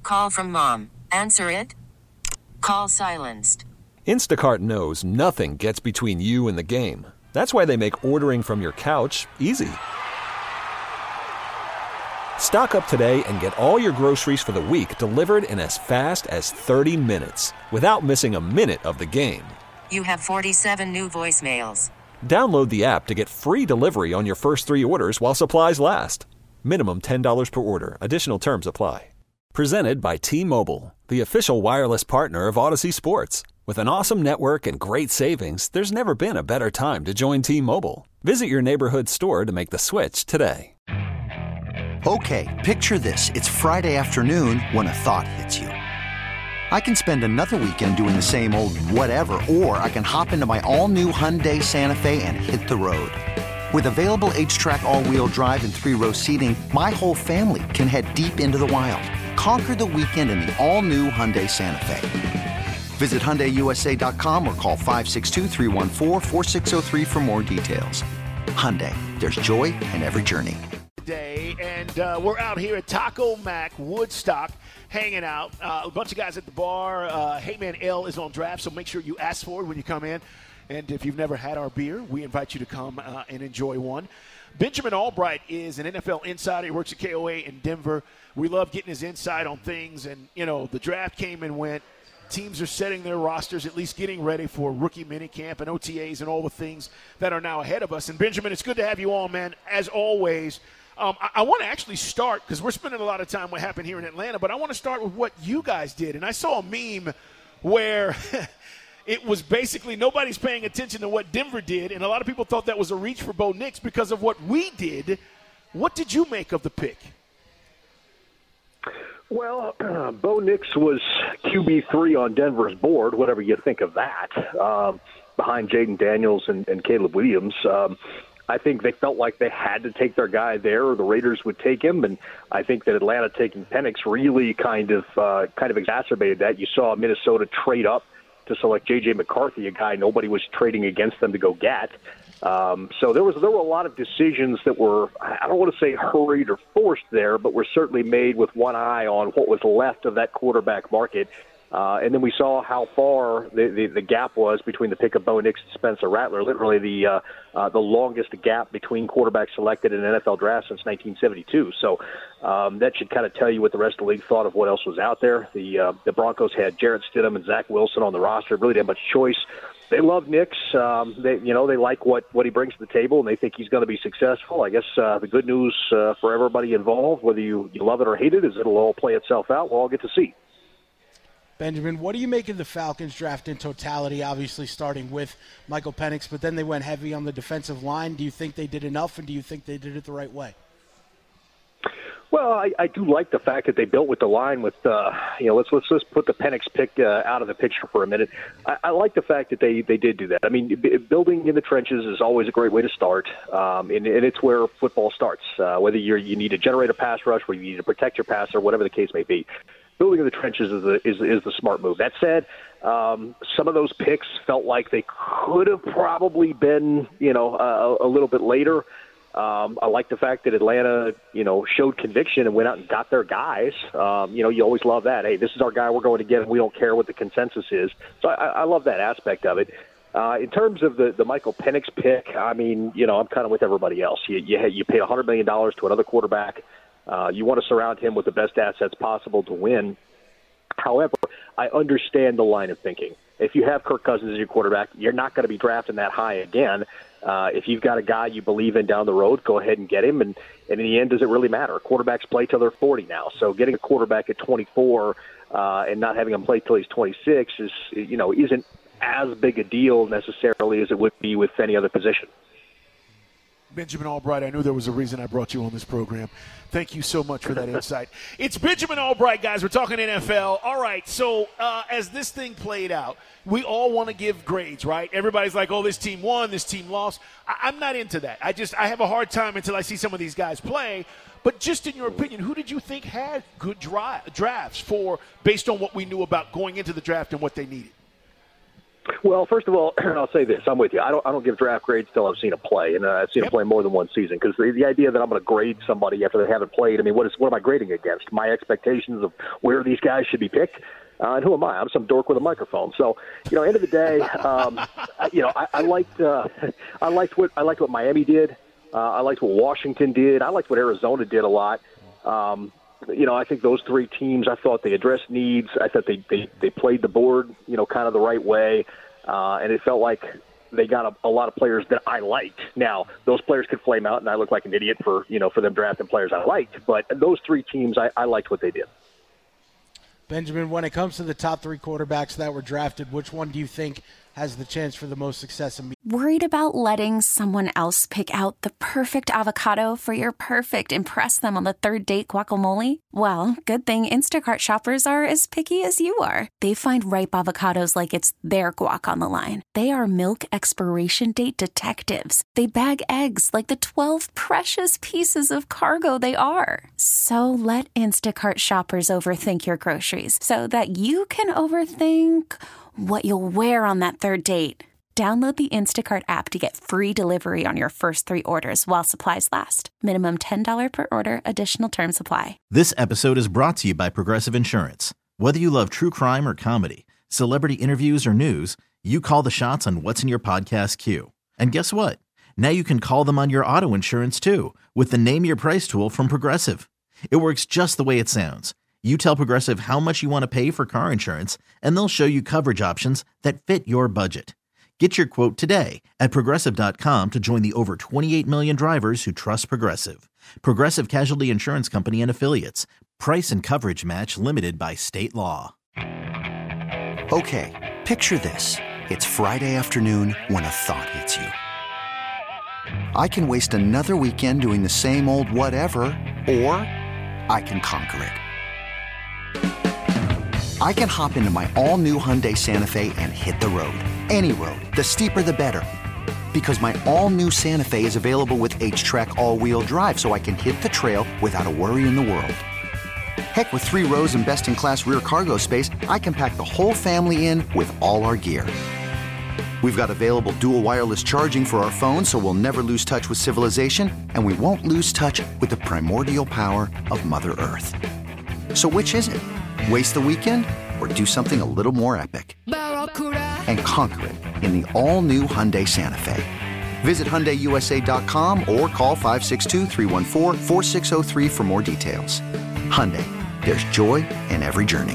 Call from mom. Answer it. Call silenced. Instacart knows nothing gets between you and the game. That's why they make ordering from your couch easy. Stock up today and get all your groceries for the week delivered in as fast as 30 minutes without missing a minute of the game. You have 47 new voicemails. Download the app to get free delivery on your first 3 orders while supplies last. Minimum $10 per order. Additional terms apply. Presented by T-Mobile, the official wireless partner of Odyssey Sports. With an awesome network and great savings, there's never been a better time to join T-Mobile. Visit your neighborhood store to make the switch today. Okay, picture this. It's Friday afternoon when a thought hits you. I can spend another weekend doing the same old whatever, or I can hop into my all-new Hyundai Santa Fe and hit the road. With available H-Track all-wheel drive and 3-row seating, my whole family can head deep into the wild. Conquer the weekend in the all-new Hyundai Santa Fe. Visit HyundaiUSA.com or call 562-314-4603 for more details. Hyundai, there's joy in every journey. And we're out here at Taco Mac Woodstock hanging out. A bunch of guys at the bar. Hey Man Ale is on draft, so make sure you ask for it when you come in. And if you've never had our beer, we invite you to come and enjoy one. Benjamin Albright is an NFL insider. He works at KOA in Denver. We love getting his insight on things. And, you know, the draft came and went. Teams are setting their rosters, at least getting ready for rookie minicamp and OTAs and all the things that are now ahead of us. And, Benjamin, it's good to have you on, man, as always. I want to actually start, because we're spending a lot of time what happened here in Atlanta, but I want to start with what you guys did. And I saw a meme where it was basically nobody's paying attention to what Denver did, and a lot of people thought that was a reach for Bo Nix because of what we did. What did you make of the pick? Well, Bo Nix was QB3 on Denver's board, whatever you think of that, behind Jaden Daniels and Caleb Williams. I think they felt like they had to take their guy there, or the Raiders would take him, and I think that Atlanta taking Penix really kind of exacerbated that. You saw Minnesota trade up to select J.J. McCarthy, a guy nobody was trading against them to go get. So there were a lot of decisions that were, I don't want to say hurried or forced there, but were certainly made with one eye on what was left of that quarterback market. And then we saw how far the gap was between the pick of Bo Nix and Spencer Rattler, literally the longest gap between quarterbacks selected in an NFL draft since 1972. So that should kind of tell you what the rest of the league thought of what else was out there. The Broncos had Jarrett Stidham and Zach Wilson on the roster, really didn't have much choice. They love Nix. They like what he brings to the table, and they think he's going to be successful. I guess the good news for everybody involved, whether you love it or hate it, is it'll all play itself out. We'll all get to see. Benjamin, what do you make of the Falcons draft in totality, obviously starting with Michael Penix, but then they went heavy on the defensive line? Do you think they did enough, and do you think they did it the right way? Well, I do like the fact that they built with the line with, let's put the Penix pick out of the picture for a minute. I like the fact that they did do that. I mean, building in the trenches is always a great way to start, and it's where football starts, whether you need to generate a pass rush, whether you need to protect your passer, whatever the case may be. Building in the trenches is the smart move. That said, some of those picks felt like they could have probably been, a little bit later. I like the fact that Atlanta, showed conviction and went out and got their guys. You always love that. Hey, this is our guy we're going to get, and we don't care what the consensus is. So I love that aspect of it. In terms of the Michael Penix pick, I mean, I'm kind of with everybody else. You pay $100 million to another quarterback. You want to surround him with the best assets possible to win. However, I understand the line of thinking. If you have Kirk Cousins as your quarterback, you're not going to be drafting that high again. If you've got a guy you believe in down the road, go ahead and get him. And in the end, does it really matter? Quarterbacks play till they're 40 now. So getting a quarterback at 24 and not having him play till he's 26 isn't as big a deal necessarily as it would be with any other position. Benjamin Albright, I knew there was a reason I brought you on this program. Thank you so much for that insight. It's Benjamin Albright, guys. We're talking NFL. All right, so as this thing played out, we all want to give grades, right? Everybody's like, oh, this team won, this team lost. I'm not into that. I have a hard time until I see some of these guys play. But just in your opinion, who did you think had good drafts based on what we knew about going into the draft and what they needed? Well, first of all, I'll say this. I'm with you. I don't give draft grades till I've seen them play, and I've seen them play more than one season. Because the idea that I'm going to grade somebody after they haven't played, I mean, what am I grading against? My expectations of where these guys should be picked? And who am I? I'm some dork with a microphone. So, end of the day, I liked what Miami did. I liked what Washington did. I liked what Arizona did a lot. I think those three teams, I thought they addressed needs. I thought they played the board, kind of the right way. And it felt like they got a lot of players that I liked. Now, those players could flame out, and I look like an idiot for them drafting players I liked. But those three teams, I liked what they did. Benjamin, when it comes to the top three quarterbacks that were drafted, which one do you think has the chance for the most success? Worried about letting someone else pick out the perfect avocado for your perfect impress them on the third date guacamole? Well, good thing Instacart shoppers are as picky as you are. They find ripe avocados like it's their guac on the line. They are milk expiration date detectives. They bag eggs like the 12 precious pieces of cargo they are. So let Instacart shoppers overthink your groceries so that you can overthink what you'll wear on that third date. Download the Instacart app to get free delivery on your first three orders while supplies last. Minimum $10 per order. Additional terms apply. This episode is brought to you by Progressive Insurance. Whether you love true crime or comedy, celebrity interviews or news, you call the shots on what's in your podcast queue. And guess what? Now you can call them on your auto insurance too with the Name Your Price tool from Progressive. It works just the way it sounds. You tell Progressive how much you want to pay for car insurance, and they'll show you coverage options that fit your budget. Get your quote today at Progressive.com to join the over 28 million drivers who trust Progressive. Progressive Casualty Insurance Company and Affiliates. Price and coverage match limited by state law. Okay, picture this. It's Friday afternoon when a thought hits you. I can waste another weekend doing the same old whatever, or I can conquer it. I can hop into my all-new Hyundai Santa Fe and hit the road. Any road. The steeper, the better. Because my all-new Santa Fe is available with H-Track all-wheel drive, so I can hit the trail without a worry in the world. Heck, with 3 rows and best-in-class rear cargo space, I can pack the whole family in with all our gear. We've got available dual wireless charging for our phones, so we'll never lose touch with civilization, and we won't lose touch with the primordial power of Mother Earth. So which is it? Waste the weekend or do something a little more epic? And conquer it in the all-new Hyundai Santa Fe. Visit HyundaiUSA.com or call 562-314-4603 for more details. Hyundai, there's joy in every journey.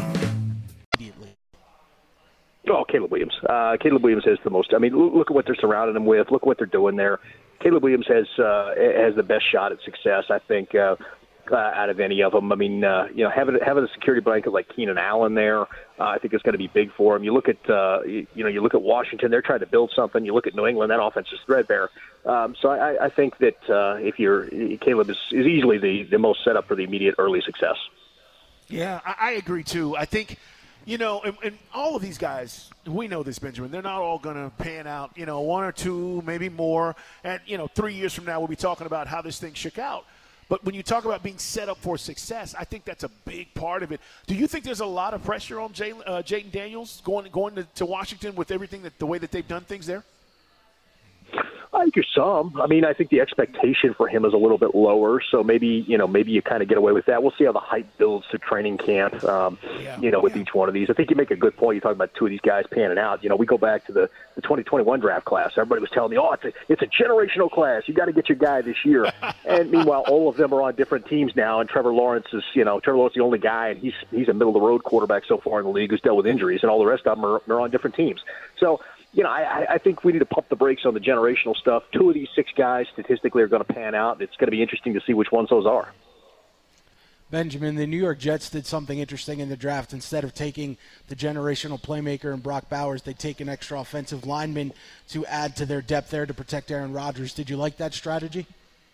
Oh, Caleb Williams. Caleb Williams has the most. I mean, look at what they're surrounding him with. Look at what they're doing there. Caleb Williams has the best shot at success, I think, out of any of them. I mean, having a security blanket like Keenan Allen there, I think is going to be big for him. You look at you look at Washington; they're trying to build something. You look at New England; that offense is threadbare. So I think that Caleb is easily the most set up for the immediate early success. Yeah, I agree too. I think. And all of these guys, we know this, Benjamin, they're not all going to pan out, 1 or 2, maybe more. And, 3 years from now, we'll be talking about how this thing shook out. But when you talk about being set up for success, I think that's a big part of it. Do you think there's a lot of pressure on Jayden Daniels going to Washington with everything the way that they've done things there? I think there's some. I mean, I think the expectation for him is a little bit lower, so maybe you kind of get away with that. We'll see how the hype builds to training camp, with each one of these. I think you make a good point. You're talking about 2 of these guys panning out. We go back to the 2021 draft class. Everybody was telling me, it's a generational class. You got to get your guy this year. And meanwhile, all of them are on different teams now, and Trevor Lawrence is the only guy, and he's a middle-of-the-road quarterback so far in the league who's dealt with injuries, and all the rest of them are on different teams. So, I think we need to pump the brakes on the generational stuff. 2 of these 6 guys statistically are going to pan out. It's going to be interesting to see which ones those are. Benjamin, the New York Jets did something interesting in the draft. Instead of taking the generational playmaker in Brock Bowers, they take an extra offensive lineman to add to their depth there to protect Aaron Rodgers. Did you like that strategy?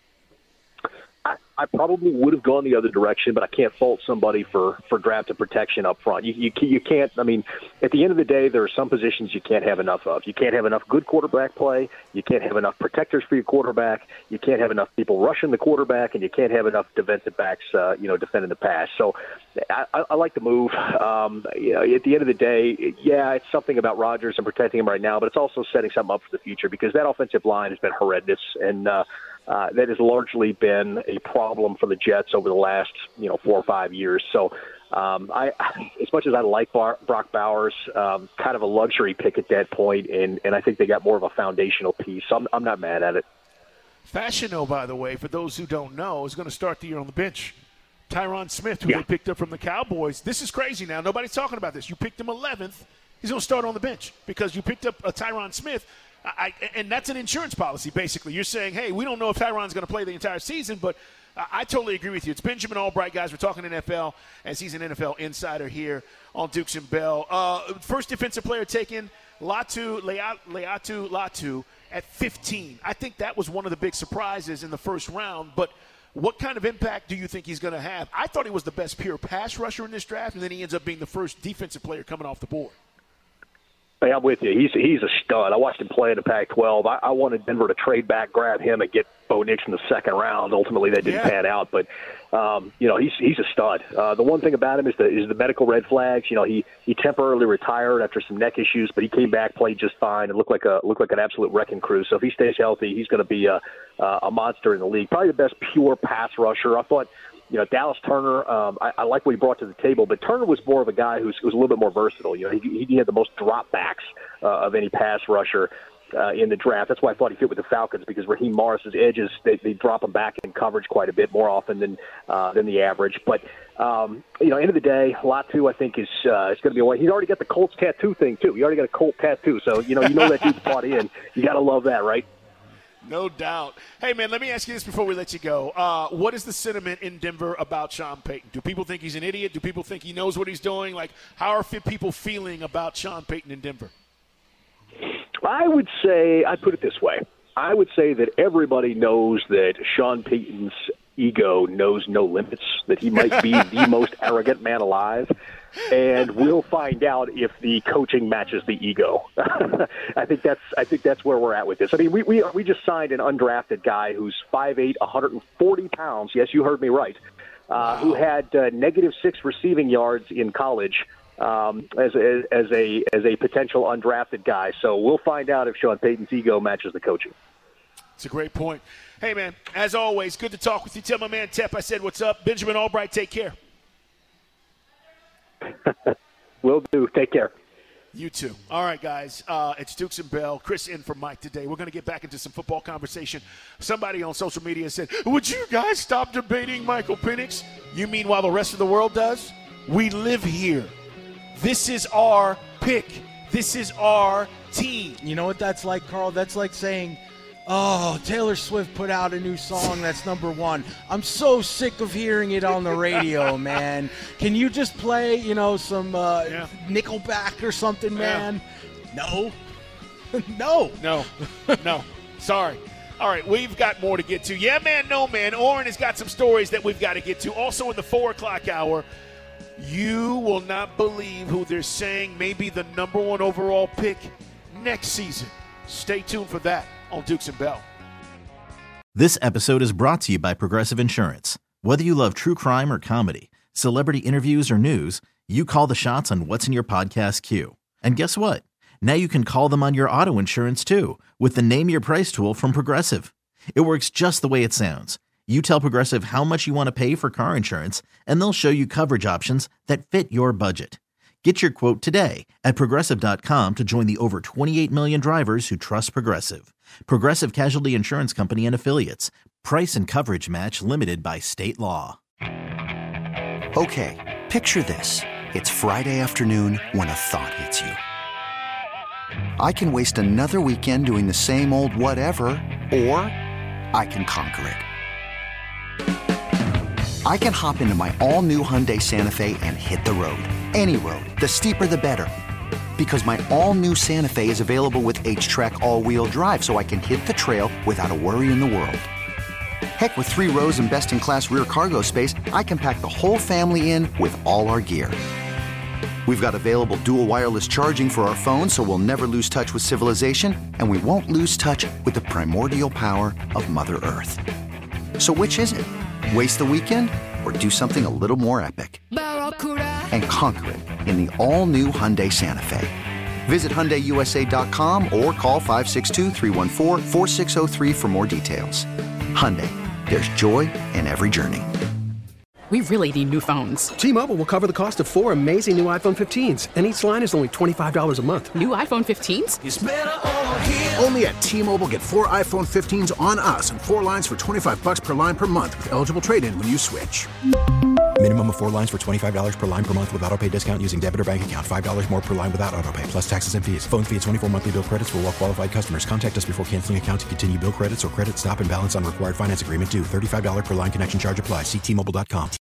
I probably would have gone the other direction, but I can't fault somebody for draft and protection up front. You can't. I mean, at the end of the day, there are some positions you can't have enough of. You can't have enough good quarterback play. You can't have enough protectors for your quarterback. You can't have enough people rushing the quarterback, and you can't have enough defensive backs, defending the pass. So, I like the move. At the end of the day, yeah, it's something about Rodgers and protecting him right now, but it's also setting something up for the future because that offensive line has been horrendous, and that has largely been a problem for the Jets over the last 4 or 5 years. So as much as I like Brock Bowers, kind of a luxury pick at that point, and I think they got more of a foundational piece. So I'm not mad at it. Fashiono, by the way, for those who don't know, is going to start the year on the bench. Tyron Smith, who they picked up from the Cowboys. This is crazy now. Nobody's talking about this. You picked him 11th. He's going to start on the bench because you picked up a Tyron Smith. And that's an insurance policy, basically. You're saying, hey, we don't know if Tyron's going to play the entire season, but I totally agree with you. It's Benjamin Albright, guys. We're talking NFL as he's an NFL insider here on Dukes and Bell. First defensive player taken, Leatu at 15. I think that was one of the big surprises in the first round, but what kind of impact do you think he's going to have? I thought he was the best pure pass rusher in this draft, and then he ends up being the first defensive player coming off the board. Hey, I'm with you. He's a stud. I watched him play in the Pac-12. I wanted Denver to trade back, grab him, and get Bo Nix in the second round. Ultimately, that didn't pan out, but he's a stud. The one thing about him is the medical red flags. He temporarily retired after some neck issues, but he came back, played just fine, and looked like an absolute wrecking crew. So if he stays healthy, he's going to be a monster in the league. Probably the best pure pass rusher. I thought. Dallas Turner, I like what he brought to the table, but Turner was more of a guy who was a little bit more versatile. He had the most dropbacks of any pass rusher in the draft. That's why I thought he fit with the Falcons, because Raheem Morris's edges, they drop him back in coverage quite a bit more often than the average. But, end of the day, Leatu, I think, is going to be a way. He's already got the Colts tattoo thing, too. He already got a Colt tattoo. So, you know that dude's bought in. You got to love that, right? No doubt. Hey, man, let me ask you this before we let you go. What is the sentiment in Denver about Sean Payton? Do people think he's an idiot? Do people think he knows what he's doing? Like, how are people feeling about Sean Payton in Denver? I would say, I'd put it this way. I would say that everybody knows that Sean Payton's ego knows no limits, that he might be the most arrogant man alive. And we'll find out if the coaching matches the ego. I think that's where we're at with this. I mean, we just signed an undrafted guy who's 5'8", 140 pounds. Yes, you heard me right. Who had -6 receiving yards in college as a potential undrafted guy. So we'll find out if Sean Payton's ego matches the coaching. It's a great point. Hey, man, as always, good to talk with you. Tell my man Tep I said what's up. Benjamin Albright, take care. Will do. Take care. You too. All right, guys. It's Dukes and Bell. Chris in for Mike today. We're going to get back into some football conversation. Somebody on social media said, would you guys stop debating Michael Penix? You mean while the rest of the world does? We live here. This is our pick. This is our team. You know what that's like, Carl? That's like saying, oh, Taylor Swift put out a new song that's #1. I'm so sick of hearing it on the radio, man. Can you just play, some Nickelback or something, man? Yeah. No. No. Sorry. All right, we've got more to get to. Yeah, man, no, man. Oren has got some stories that we've got to get to. Also in the 4 o'clock hour, you will not believe who they're saying may be the #1 overall pick next season. Stay tuned for that on Dukes and Bell. This episode is brought to you by Progressive Insurance. Whether you love true crime or comedy, celebrity interviews or news, you call the shots on what's in your podcast queue. And guess what? Now you can call them on your auto insurance too with the Name Your Price tool from Progressive. It works just the way it sounds. You tell Progressive how much you want to pay for car insurance, and they'll show you coverage options that fit your budget. Get your quote today at Progressive.com to join the over 28 million drivers who trust Progressive. Progressive Casualty Insurance Company and Affiliates. Price and coverage match limited by state law. Okay, picture this. It's Friday afternoon when a thought hits you. I can waste another weekend doing the same old whatever, or I can conquer it. I can hop into my all-new Hyundai Santa Fe and hit the road. Any road. The steeper, the better. Because my all-new Santa Fe is available with H-Track all-wheel drive, so I can hit the trail without a worry in the world. Heck, with 3 rows and best-in-class rear cargo space, I can pack the whole family in with all our gear. We've got available dual wireless charging for our phones, so we'll never lose touch with civilization, and we won't lose touch with the primordial power of Mother Earth. So which is it? Waste the weekend or do something a little more epic? and conquer it in the all-new Hyundai Santa Fe. Visit HyundaiUSA.com or call 562-314-4603 for more details. Hyundai, there's joy in every journey. We really need new phones. T-Mobile will cover the cost of 4 amazing new iPhone 15s, and each line is only $25 a month. New iPhone 15s? It's better over here. Only at T-Mobile, get 4 iPhone 15s on us and 4 lines for $25 per line per month with eligible trade-in when you switch. Minimum of 4 lines for $25 per line per month with autopay discount using debit or bank account. $5 more per line without autopay, plus taxes and fees. Phone fee at 24 monthly bill credits for well-qualified customers. Contact us before canceling account to continue bill credits or credit stop and balance on required finance agreement due. $35 per line connection charge applies. See T-Mobile.com.